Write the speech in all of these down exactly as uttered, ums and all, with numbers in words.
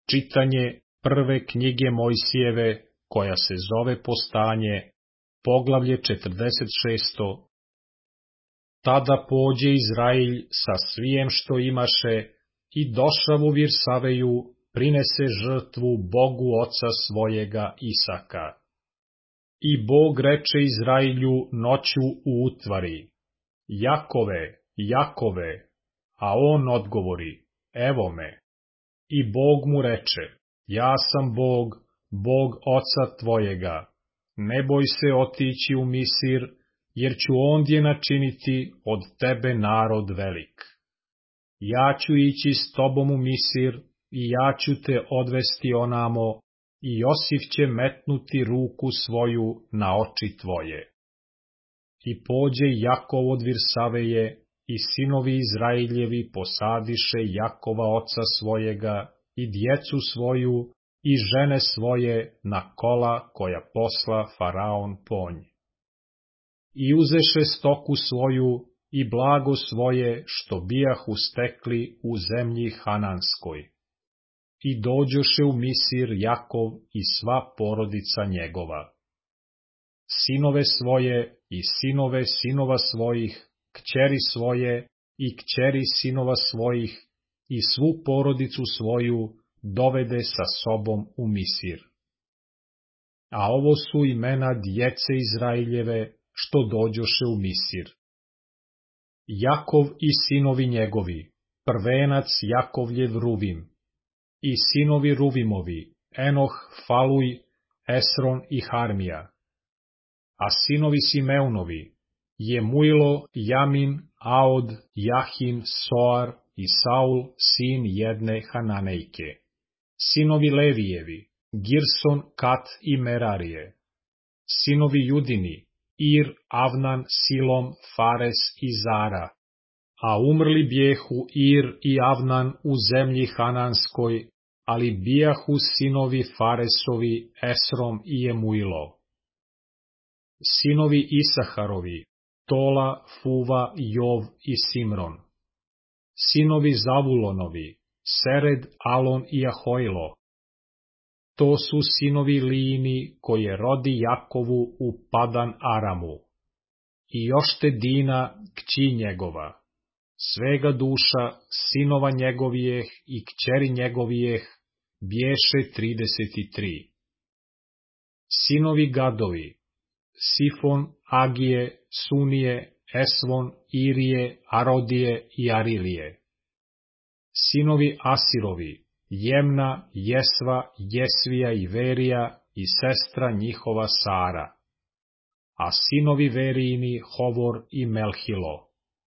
Čitanje prve knjige Mojsijeve, koja se zove Postanje, poglavlje četrdeset šest. Tada pođe Izrailj sa svijem što imaše i došav u Virsaveju, prinese žrtvu Bogu oca svojega Isaka. I Bog reče Izrailju noću u utvari: Jakove, Jakove, a on odgovori: Evo me. I Bog mu reče: Ja sam Bog, Bog oca tvojega. Ne boj se otići u Misir, jer ću ondje načiniti od tebe narod velik. Ja ću ići s tobom u Misir i ja ću te odvesti onamo, i Josif će metnuti ruku svoju na oči tvoje. I pođe Jakov od Virsaveje, i sinovi Izrailjevi posadiše Jakova oca svojega i djecu svoju i žene svoje na kola koja posla Faraon ponj. I uzeše stoku svoju i blago svoje što bijahu stekli u zemlji Hananskoj. I dođoše u Misir Jakov i sva porodica njegova. Sinove svoje i sinove sinova svojih, kćeri svoje i kćeri sinova svojih i svu porodicu svoju dovede sa sobom u Misir. A ovo su imena djece Izraeljeve što dođoše u Misir. Jakov i sinovi njegovi, prvenac Jakovljev Ruvim, i sinovi Ruvimovi, Enoh, Faluj, Esron i Harmija. A sinovi Simeunovi, Jemuilo, Jamin, Aod, Jahin, Soar i Saul, sin jedne Hananejke. Sinovi Levijevi, Girson, Kat i Merarije. Sinovi Judini, Ir, Avnan, Silom, Fares i Zara. A umrli bijehu Ir i Avnan u zemlji Hananskoj, ali bijahu sinovi Faresovi, Esrom i Jemuilo. Sinovi Isaharovi, Tola, Fuva, Jov i Simron. Sinovi Zavulonovi, Sered, Alon i Ahojlo. To su sinovi Lijini koje rodi Jakovu u Padan Aramu. I Jošte Dina, kći njegova. Svega duša, sinova njegovijeh i kćeri njegovijeh, bješe trideset tri. Sinovi Gadovi, Sifon, Agije, Sunije, Esvon, Irije, Arodije i Arilije. Sinovi Asirovi, Jemna, Jesva, Jesvija i Verija i sestra njihova Sara. A sinovi Verijini, Hovor i Melhilo.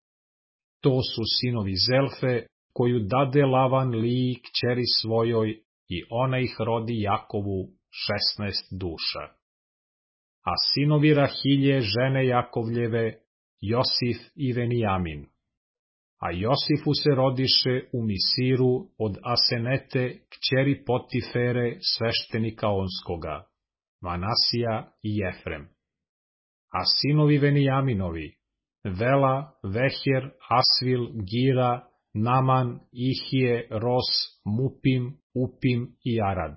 To su sinovi Zelfe, koju dade Lavan Liji kćeri svojoj, i ona ih rodi Jakovu, šesnaest duša. A sinovi Rahilje, žene Jakovljeve, Josif i Venijamin. A Josifu se rodiše u Misiru od Asenete, kćeri Potifere, sveštenika onskoga, Manasija i Jefrem. A sinovi Venijaminovi, Vela, Veher, Asvil, Gira, Naman, Ihije, Ros, Mupim, Upim i Arad.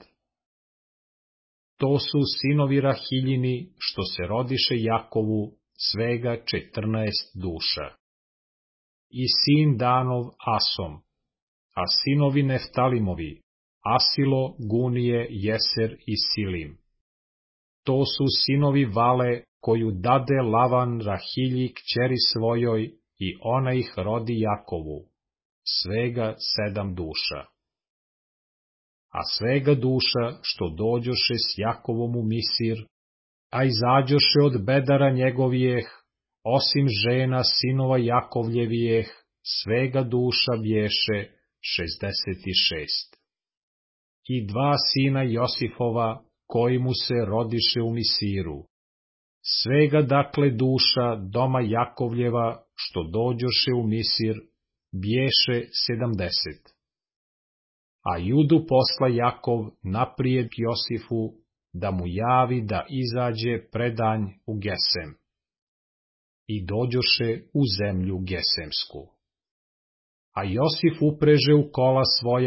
To su sinovi Rahiljini, što se rodiše Jakovu, svega četrnaest duša. I sin Danov Asom, a sinovi Neftalimovi, Asilo, Gunije, Jeser i Silim. To su sinovi Vale, koju dade Lavan Rahilji kćeri svojoj, i ona ih rodi Jakovu, svega sedam duša. A svega duša što dođoše s Jakovom u Misir, a izađoše od bedara njegovijeh, osim žena sinova Jakovljevijeh, svega duša bješe šezdeset šest. I dva sina Josifova, koji mu se rodiše u Misiru. Svega dakle duša doma Jakovljeva, što dođoše u Misir, bješe sedamdeset. A Judu posla Jakov naprijed Josifu, da mu javi da izađe predanj u Gesem. I dođoše u zemlju Gesemsku. A Josif upreže u kola svoja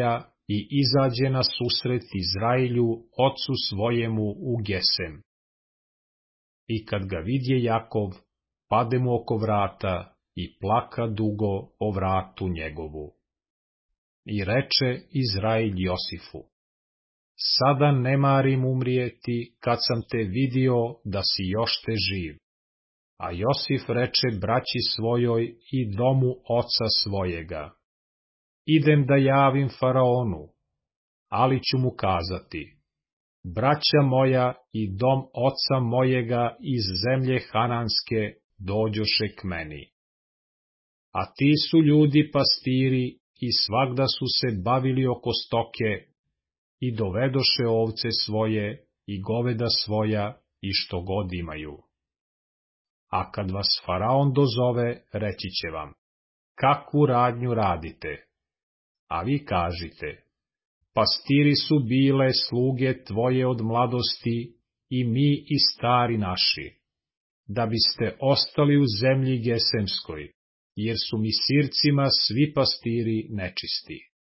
i izađe na susret Izrailju, ocu svojemu u Gesem. I kad ga vidje Jakov, pade mu oko vrata i plaka dugo o vratu njegovu. I reče Izrail Josifu: Sada ne marim umrijeti, kad sam te vidio da si još te živ. A Josif reče braći svojoj i domu oca svojega: Idem da javim faraonu, ali ću mu kazati: Braća moja i dom oca mojega iz zemlje Hananske dođoše k meni. A ti su ljudi pastiri i svagda su se bavili oko stoke i dovedoše ovce svoje i goveda svoja i što god imaju. A kad vas faraon dozove, reći će vam: Kakvu radnju radite? A vi kažite: Pastiri su bile sluge tvoje od mladosti i mi i stari naši, da biste ostali u zemlji Gesemskoj, jer su mi sircima svi pastiri nečisti.